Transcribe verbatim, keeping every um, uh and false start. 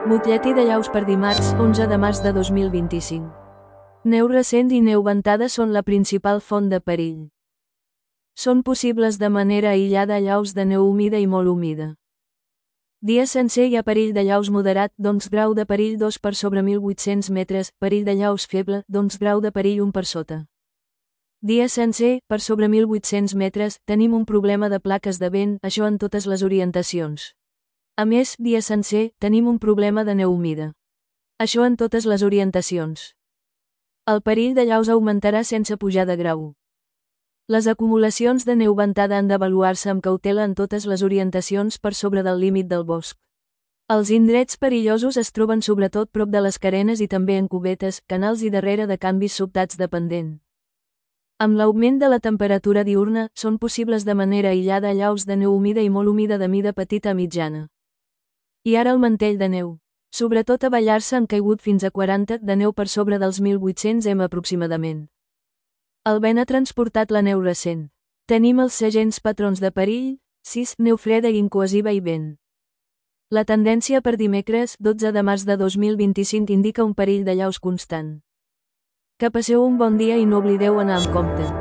Butlletí de llaus per dimarts, onze de març de dos mil vint-i-cinc. Neu recent i neu ventada són la principal font de perill. Són possibles de manera aïllada llaus de neu humida i molt humida. Dia sencer hi ha perill de llaus moderat, doncs grau de perill dos per sobre mil vuit-cents metres, perill de llaus feble, doncs grau de perill un per sota. Dia sencer, per sobre mil vuit-cents metres, tenim un problema de plaques de vent, això en totes les orientacions. A més, dia sencer, tenim un problema de neu humida. Això en totes les orientacions. El perill de llaus augmentarà sense pujar de grau. Les acumulacions de neu ventada han d'avaluar-se amb cautela en totes les orientacions per sobre del límit del bosc. Els indrets perillosos es troben sobretot prop de les carenes i també en cubetes, canals i darrere de canvis sobtats de pendent. Amb l'augment de la temperatura diürna, són possibles de manera aïllada llaus de neu humida i molt humida de mida petita a mitjana. I ara el mantell de neu. Sobretot a Ballarça han caigut fins a quaranta de neu per sobre dels mil vuit-cents metres aproximadament. El vent ha transportat la neu recent. Tenim els segents patrons de perill, sis, neu freda i incohesiva i vent. La tendència per dimecres, dotze de març de dos mil vint-i-cinc indica un perill de llaus constant. Que passeu un bon dia i no oblideu anar amb compte.